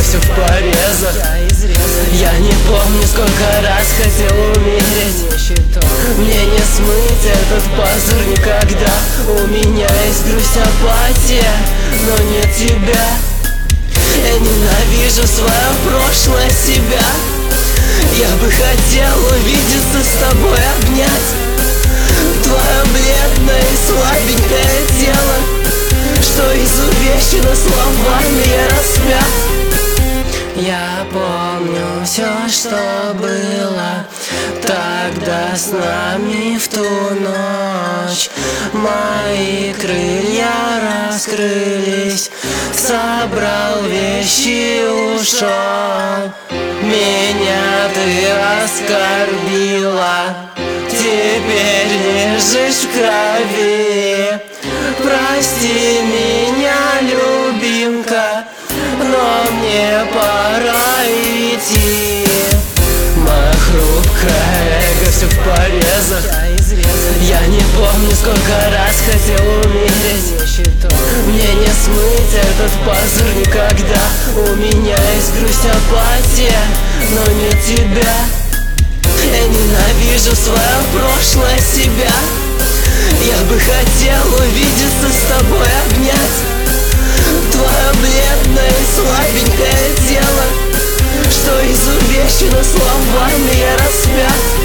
все в порезах. Я не помню, сколько раз хотел умереть. Мне не смыть этот позор никогда. У меня есть грусть, апатия, но нет тебя. Я ненавижу свое прошлое, себя. Я бы хотел увидеться с тобой, обнять твое бледное и слабенькое тело, что изувечено словами я распят. Я помню все, что было тогда с нами в ту ночь. Мои крылья раскрылись, собрал вещи, ушел. Меня ты оскорбила, теперь лежишь в крови. Прости меня, любимка, но мне пора идти. Моя хрупкая эго все в порезах. Я не помню, сколько раз хотел умереть. Мне не смыть этот позор никогда. У меня есть грусть, апатия, но нет тебя. Я ненавижу свое прошлое, себя. Я бы хотел увидеться с тобой, обнять твое бледное и слабенькое тело, что изувечено словами я распят.